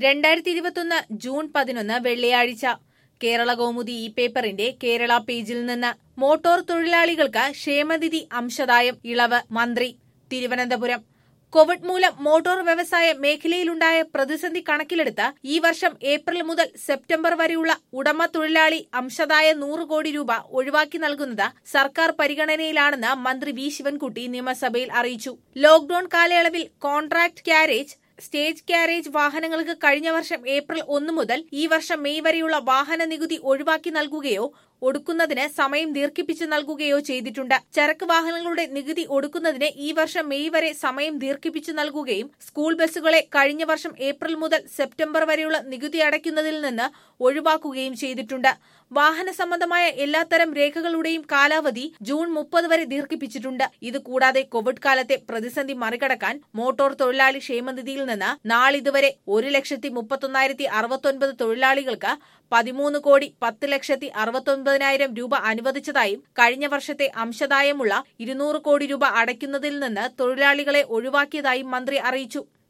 2021 June 11 വെള്ളിയാഴ്ച കേരള കൗമുദി ഈ പേപ്പറിന്റെ കേരള പേജിൽ നിന്ന് മോട്ടോർ തൊഴിലാളികൾക്ക് ക്ഷേമനിധി അംശദായം ഇളവ് മന്ത്രി തിരുവനന്തപുരം. കോവിഡ് മൂലം മോട്ടോർ വ്യവസായ മേഖലയിലുണ്ടായ പ്രതിസന്ധി കണക്കിലെടുത്ത് ഈ വർഷം ഏപ്രിൽ മുതൽ സെപ്റ്റംബർ വരെയുള്ള ഉടമ തൊഴിലാളി അംശദായ 100 കോടി രൂപ ഒഴിവാക്കി നൽകുന്നത് സർക്കാർ പരിഗണനയിലാണെന്ന് മന്ത്രി വി ശിവൻകുട്ടി നിയമസഭയിൽ അറിയിച്ചു. ലോക്ഡൌൺ കാലയളവിൽ കോൺട്രാക്ട് കാരേജ്, സ്റ്റേജ് കാരേജ് വാഹനങ്ങൾക്ക് കഴിഞ്ഞ വർഷം ഏപ്രിൽ 1 മുതൽ ഈ വർഷം മെയ് വരെയുള്ള വാഹന നികുതി ഒഴിവാക്കി നൽകുകയോ ഒടുക്കുന്നതിന് സമയം ദീർഘിപ്പിച്ചു നൽകുകയോ ചെയ്തിട്ടുണ്ട്. ചരക്ക് വാഹനങ്ങളുടെ നികുതി ഒടുക്കുന്നതിന് ഈ വർഷം മെയ് വരെ സമയം ദീർഘിപ്പിച്ചു നൽകുകയും സ്കൂൾ ബസ്സുകളെ കഴിഞ്ഞ വർഷം ഏപ്രിൽ മുതൽ സെപ്റ്റംബർ വരെയുള്ള നികുതി അടയ്ക്കുന്നതിൽ നിന്ന് ഒഴിവാക്കുകയും ചെയ്തിട്ടുണ്ട്. വാഹന സംബന്ധമായ എല്ലാത്തരം രേഖകളുടെയും കാലാവധി ജൂൺ 30 വരെ ദീർഘിപ്പിച്ചിട്ടുണ്ട്. ഇതുകൂടാതെ കോവിഡ് കാലത്തെ പ്രതിസന്ധി മറികടക്കാൻ മോട്ടോർ തൊഴിലാളി ക്ഷേമനിധിയിൽ നിന്ന് നാളിതുവരെ 1,31,069 തൊഴിലാളികൾക്ക് 13,10,69,000 രൂപ അനുവദിച്ചതായും കഴിഞ്ഞ വർഷത്തെ അംശദായമുള്ള 200 കോടി രൂപ അടയ്ക്കുന്നതിൽ നിന്ന് തൊഴിലാളികളെ ഒഴിവാക്കിയതായും മന്ത്രി അറിയിച്ചു.